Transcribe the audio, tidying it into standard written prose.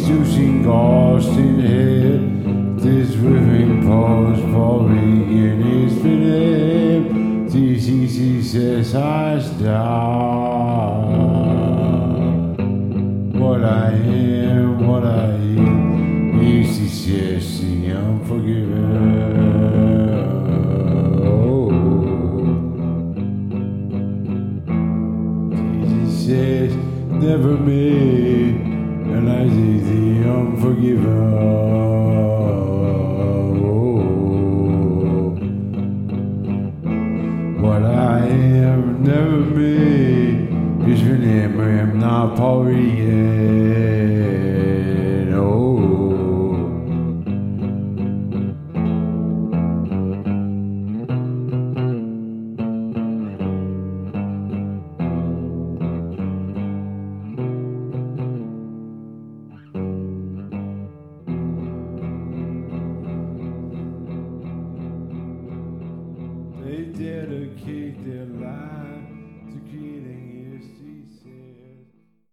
du sin gårdstenhed. Det swimming pause for weekend is finished. DCC says I start. What I am, what I am. Easy says the unforgiven. Says never me, and I see the unforgiven. What I am, never me, is remember I'm not Pauli yet. Oh. They dedicate their